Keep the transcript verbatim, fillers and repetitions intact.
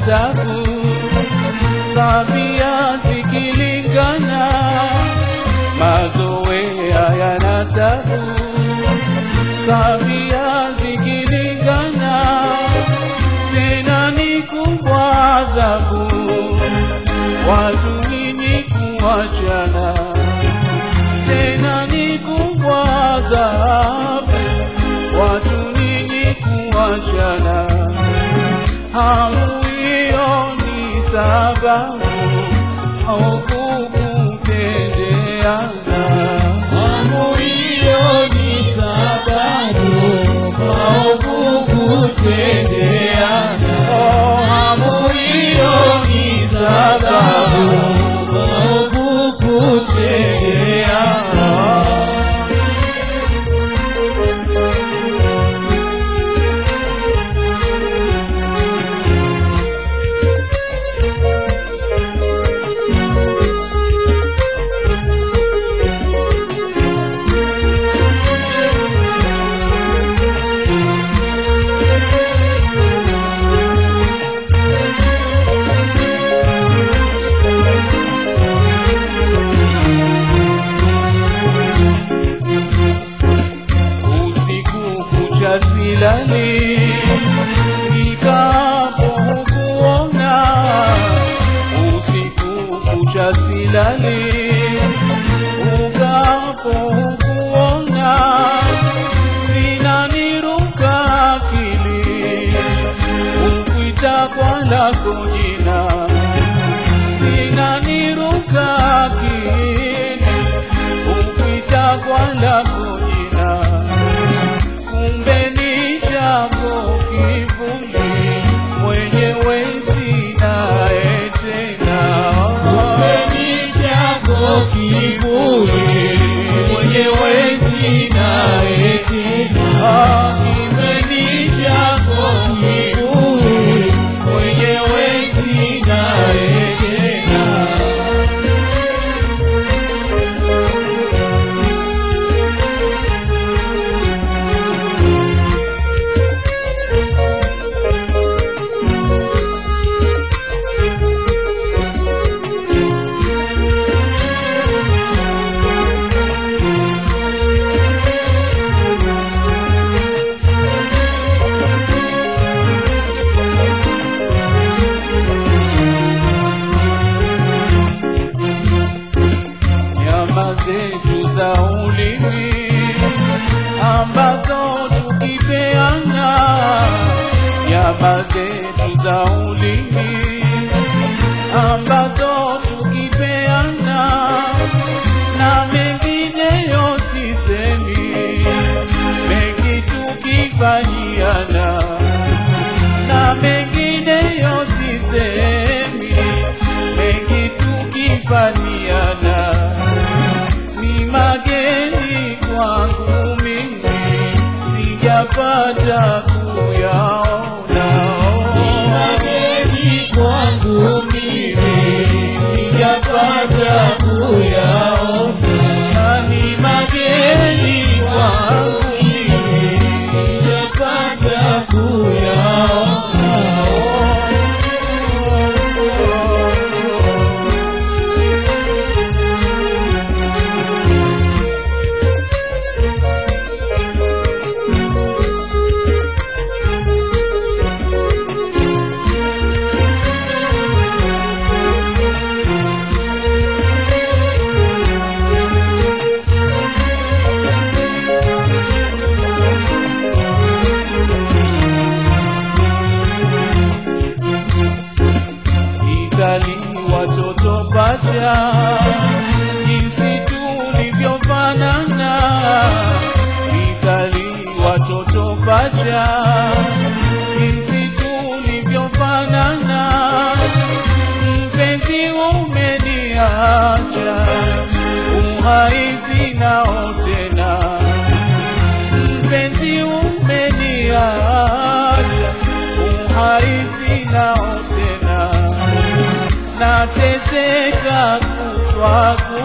tabu, tabia zikilingana, mazoea yana tabu, tabia zikilingana, tena ni kubwa adhabu, watu nyinyi kuachana, tena ni kubwa adhabu, watu nyinyi kuachana. Hamu hiyo ni sababu au kukupendeana, hamu hiyo ni sababu au kukupendeana, hamu hiyo ni sababu au kukupendeana. silali nikapokuona, usiku kucha silali ukapokuona, zinaniruka akili kukuita kwa lako jina, zinaniruka akili kukuita kwa lako jina. Kumbe ni chako kivuli, mwenyewe sinaye tena. Kumbe ni chako kivuli, mwenyewe sinaye tena. Kumbe ni chako kivuli, mwenyewe sinaye tena. Zetu za ulimi ambazo tukipeana, nyama zetu za ulimi ambazo tukipeana, na mengineyo sisemi, mengi tukifanyiana, na mengineyo sisemi, mengi tukifanyiana. Ni mageni kwangu mimi, sijapata kuyaona. Ni mageni kwangu mimi, sijapata kuyaona. Ni mageni kwangu mimi, sijapata kuyaona. Watoto pacha, jinsi tulivyofanana, Itali watoto pacha, jinsi tulivyofanana. Mpenzi umeniacha, uhai sinao tena. Mpenzi umeniacha, uhai sinao tena. Nateseka kutwa